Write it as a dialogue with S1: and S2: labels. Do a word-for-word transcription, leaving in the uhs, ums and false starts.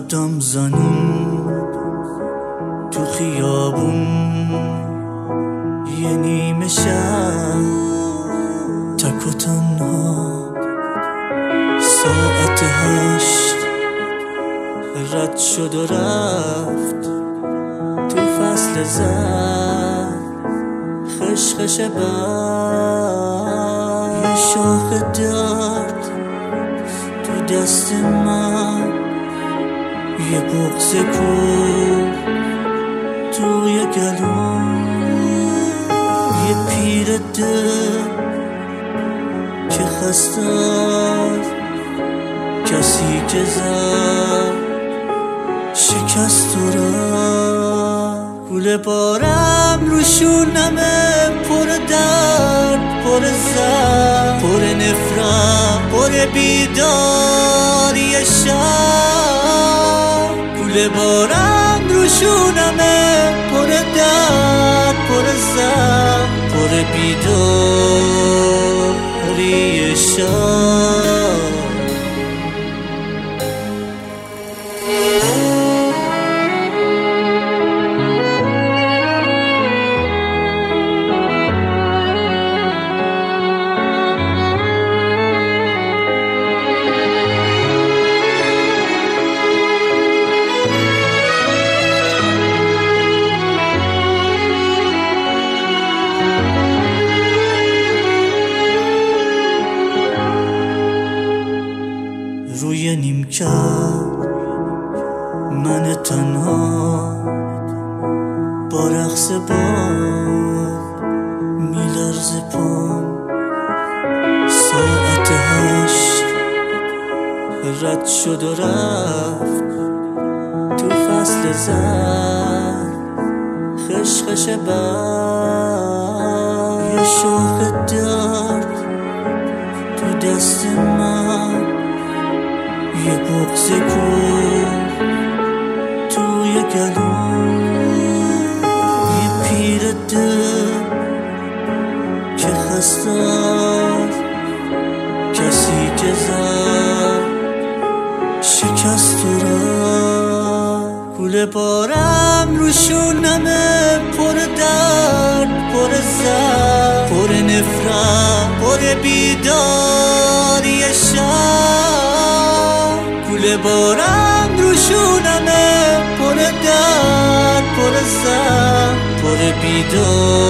S1: قدم زنون تو خیابون، یه نیمه شب تک و تنها، ساعت هشت رد شد و رفت تو فصل زرد، خشخش برد، یه شاخ درد تو دست من، یه بغض کور توی گلوم، یه پیر دل که خسته است، کسی که زد شکست و رفت. کوله بارم رو شونمه، پر درد، پر زد، پر نفرت، پر بیداری شب. کوله بارم رو شونمه، پر درد، پر زد، پر بیداری شب. روی نیمکت من تنها با رقص باد میلرزه پام، ساعت هشت رد شد و رفت تو فصل زرد، خشخش برد، یه شاخ درد تو دست من، یه بغض کور توی گلوم، یه پیر دل که خسته است، کسی که زد شکست و رفت. کوله بارم رو شونمه، پر درد، پر زد، پر نفرت، پر بیداری شب. کوله بارم رو شونمه، پر درد، پر زد، پر بیداری